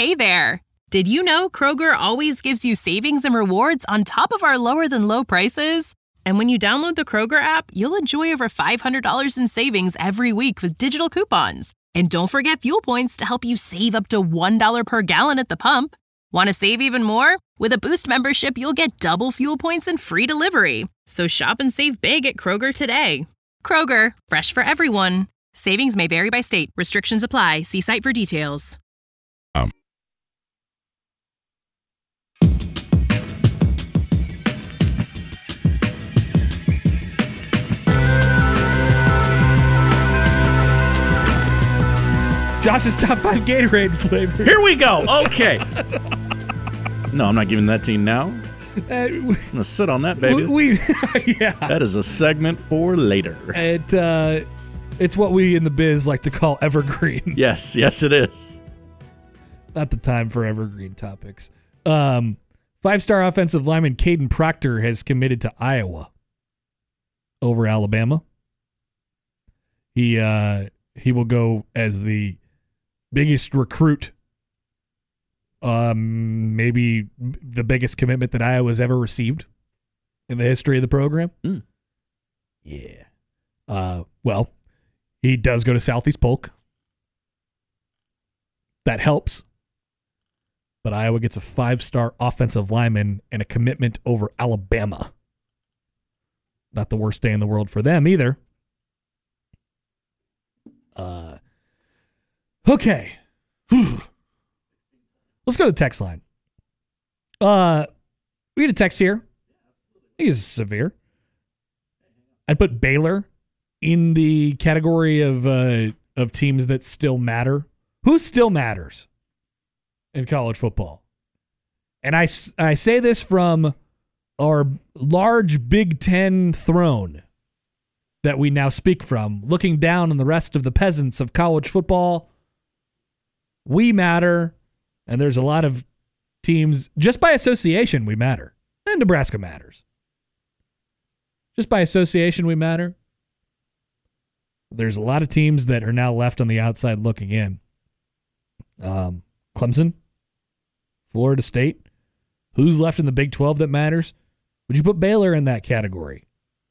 Hey there! Did you know Kroger always gives you savings and rewards on top of our lower-than-low prices? And when you download the Kroger app, you'll enjoy over $500 in savings every week with digital coupons. And don't forget fuel points to help you save up to $1 per gallon at the pump. Want to save even more? With a Boost membership, you'll get double fuel points and free delivery. So shop and save big at Kroger today. Kroger, fresh for everyone. Savings may vary by state. Restrictions apply. See site for details. Josh's top 5 Gatorade flavors. Here we go. Okay. No, I'm not giving that to you now. I'm going to sit on that, baby. Yeah. That is a segment for later. It's what we in the biz like to call evergreen. Yes, it is. Not the time for evergreen topics. 5-star offensive lineman Caden Proctor has committed to Iowa over Alabama. He will go as the biggest recruit, maybe the biggest commitment that Iowa's ever received in the history of the program. Yeah. Well, he does go to Southeast Polk. That helps. But Iowa gets a 5-star offensive lineman and a commitment over Alabama. Not the worst day in the world for them either. Okay. Let's go to the text line. We get a text here. I think it's severe. I'd put Baylor in the category of teams that still matter. Who still matters in college football? And I say this from our large Big Ten throne that we now speak from, looking down on the rest of the peasants of college football. We matter, and there's a lot of teams, just by association, we matter. And Nebraska matters. Just by association, we matter. There's a lot of teams that are now left on the outside looking in. Clemson, Florida State. Who's left in the Big 12 that matters? Would you put Baylor in that category?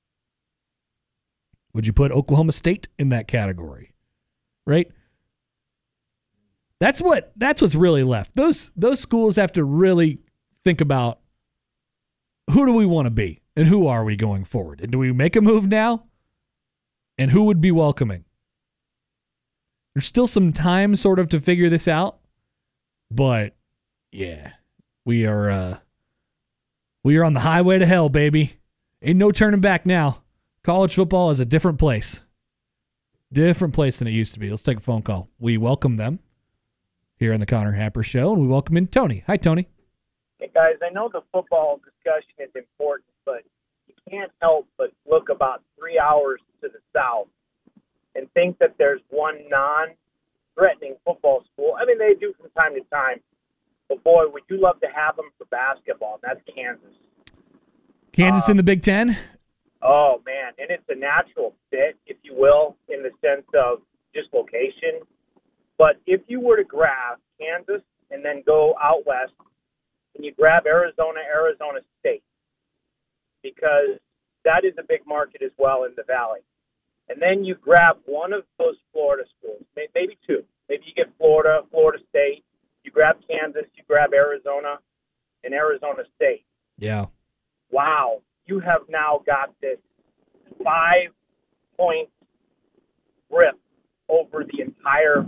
Would you put Oklahoma State in that category? Right? That's what's really left. Those schools have to really think about who do we want to be and who are we going forward? And do we make a move now? And who would be welcoming? There's still some time sort of to figure this out. But yeah, we are on the highway to hell, baby. Ain't no turning back now. College football is a different place. Different place than it used to be. Let's take a phone call. We welcome them here on the Connor Happer Show, and we welcome in Tony. Hi, Tony. Hey, guys, I know the football discussion is important, but you can't help but look about 3 hours to the south and think that there's one non-threatening football school. I mean, they do from time to time, but boy, would you love to have them for basketball, and that's Kansas. Kansas in the Big Ten? Oh, man, and it's a natural fit, if you will, in the sense of just location. But if you were to grab Kansas and then go out west, and you grab Arizona State, because that is a big market as well in the Valley. And then you grab one of those Florida schools, maybe two. Maybe you get Florida State, you grab Kansas, you grab Arizona, and Arizona State. Yeah. Wow. You have now got this 5-point grip over the entire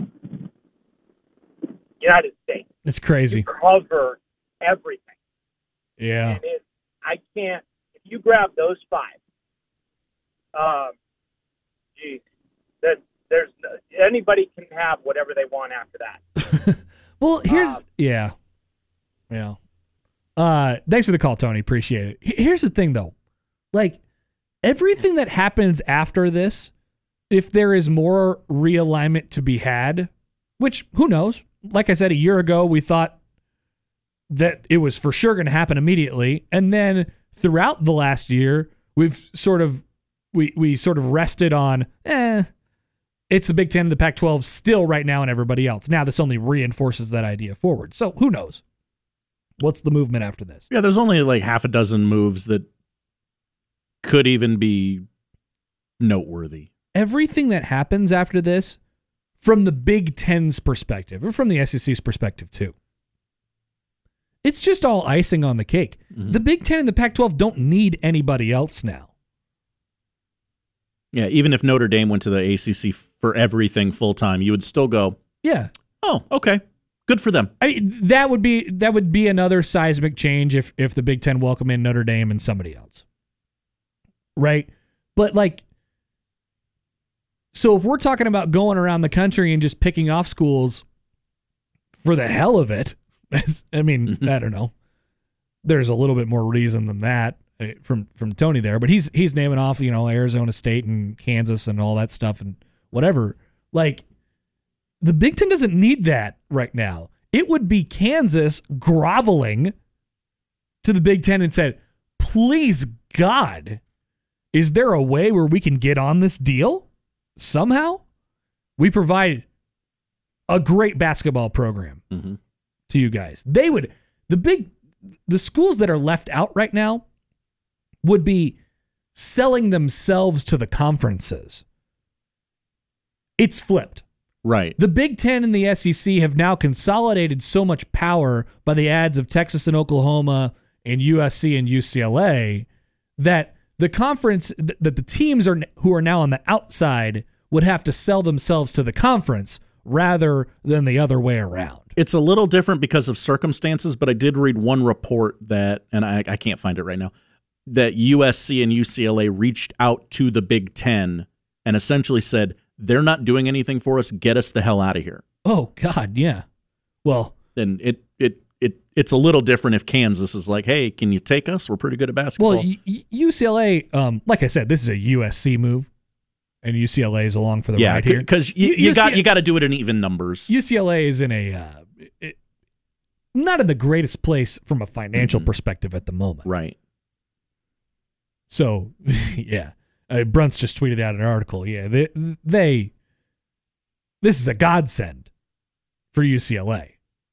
United States. It's crazy. You cover everything. Yeah. And if you grab those 5, there's anybody can have whatever they want after that. Well, here's yeah. Thanks for the call, Tony. Appreciate it. Here's the thing, though. Like, everything that happens after this, if there is more realignment to be had, which, who knows? Like I said, a year ago, we thought that it was for sure going to happen immediately. And then throughout the last year, we've sort of, we sort of rested on, it's the Big Ten and the Pac-12 still right now and everybody else. Now this only reinforces that idea forward. So who knows? What's the movement after this? Yeah, there's only like half a dozen moves that could even be noteworthy. Everything that happens after this, from the Big Ten's perspective, or from the SEC's perspective too, it's just all icing on the cake. Mm-hmm. The Big Ten and the Pac-12 don't need anybody else now. Yeah, even if Notre Dame went to the ACC for everything full-time, you would still go, yeah. Oh, okay. Good for them. I mean, that would be another seismic change if the Big Ten welcome in Notre Dame and somebody else. Right? But like, so if we're talking about going around the country and just picking off schools for the hell of it, I mean, I don't know. There's a little bit more reason than that from Tony there, but he's naming off, Arizona State and Kansas and all that stuff and whatever. Like, the Big Ten doesn't need that right now. It would be Kansas groveling to the Big Ten and said, please, God, is there a way where we can get on this deal somehow? We provide a great basketball program to you guys. They would, the schools that are left out right now would be selling themselves to the conferences. It's flipped. Right. The Big Ten and the SEC have now consolidated so much power by the ads of Texas and Oklahoma and USC and UCLA that the conference, that the teams who are now on the outside would have to sell themselves to the conference rather than the other way around. It's a little different because of circumstances, but I did read one report that, and I can't find it right now, that USC and UCLA reached out to the Big Ten and essentially said, they're not doing anything for us. Get us the hell out of here. Oh, God, yeah. Well, then it's a little different if Kansas is like, hey, can you take us? We're pretty good at basketball. Well, UCLA, like I said, this is a USC move, and UCLA is along for the ride here. Because you got to do it in even numbers. UCLA is in not in the greatest place from a financial perspective at the moment. Right. So, yeah. Brunt's just tweeted out an article. Yeah, this is a godsend for UCLA.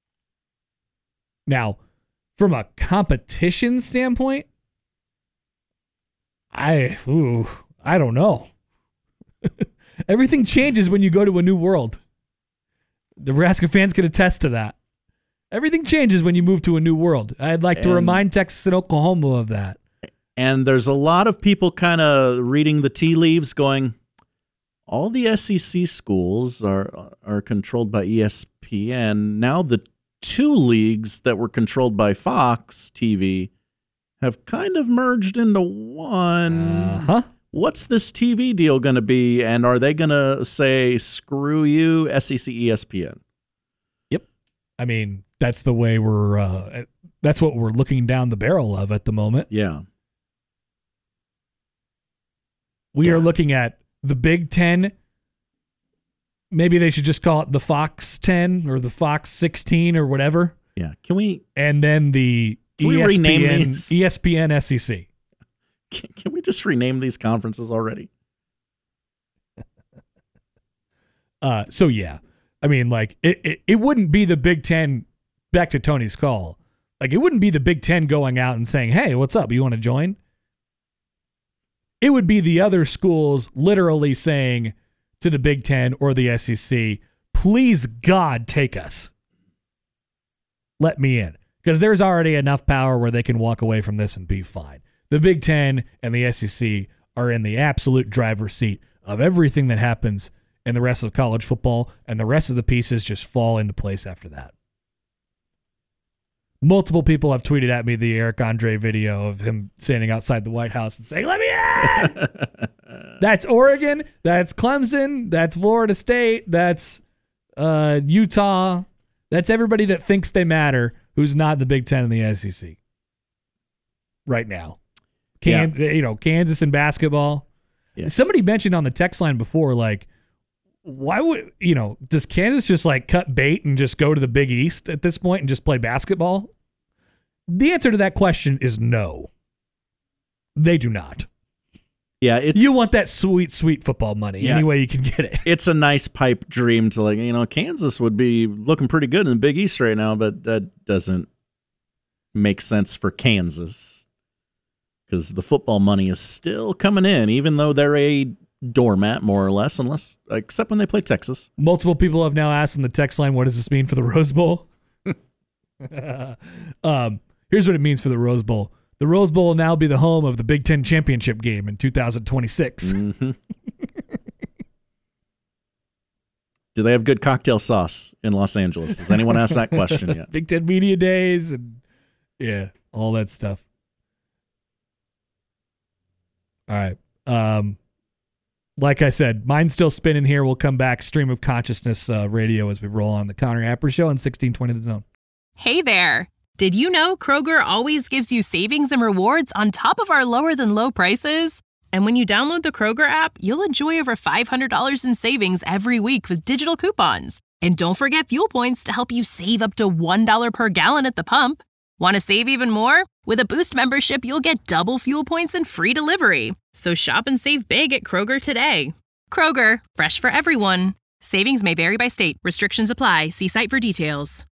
Now, from a competition standpoint, I don't know. Everything changes when you go to a new world. Nebraska fans can attest to that. Everything changes when you move to a new world. I'd like to remind Texas and Oklahoma of that. And there's a lot of people kind of reading the tea leaves going, all the SEC schools are controlled by ESPN. Now the two leagues that were controlled by Fox TV have kind of merged into one. What's this TV deal going to be? And are they going to say, screw you, SEC ESPN? Yep. I mean, that's the way that's what we're looking down the barrel of at the moment. Yeah. We are looking at the Big Ten. Maybe they should just call it the Fox 10 or the Fox 16 or whatever. Yeah. Can we? And then the ESPN SEC. Can we just rename these conferences already? So, yeah. I mean, like, it wouldn't be the Big Ten, back to Tony's call. Like, it wouldn't be the Big Ten going out and saying, hey, what's up? You want to join? It would be the other schools literally saying to the Big Ten or the SEC, please, God, take us. Let me in. Because there's already enough power where they can walk away from this and be fine. The Big Ten and the SEC are in the absolute driver's seat of everything that happens in the rest of college football, and the rest of the pieces just fall into place after that. Multiple people have tweeted at me the Eric Andre video of him standing outside the White House and saying, let me in! That's Oregon. That's Clemson. That's Florida State. That's Utah. That's everybody that thinks they matter who's not the Big Ten and the SEC right now. Kansas in basketball. Yeah. Somebody mentioned on the text line before, like, why would, does Kansas just like cut bait and just go to the Big East at this point and just play basketball? The answer to that question is no. They do not. Yeah, you want that sweet, sweet football money any way you can get it. It's a nice pipe dream to Kansas would be looking pretty good in the Big East right now, but that doesn't make sense for Kansas because the football money is still coming in, even though they're a doormat more or less, except when they play Texas. Multiple people have now asked in the text line, what does this mean for the Rose Bowl? Here's what it means for the Rose Bowl. The Rose Bowl will now be the home of the Big Ten championship game in 2026. Mm-hmm. Do they have good cocktail sauce in Los Angeles? Has anyone asked that question yet? Big Ten Media Days and all that stuff. All right. Like I said, mine's still spinning here. We'll come back. Stream of Consciousness radio as we roll on the Connor Apper Show on 1620 The Zone. Hey there. Did you know Kroger always gives you savings and rewards on top of our lower than low prices? And when you download the Kroger app, you'll enjoy over $500 in savings every week with digital coupons. And don't forget fuel points to help you save up to $1 per gallon at the pump. Want to save even more? With a Boost membership, you'll get double fuel points and free delivery. So shop and save big at Kroger today. Kroger, fresh for everyone. Savings may vary by state. Restrictions apply. See site for details.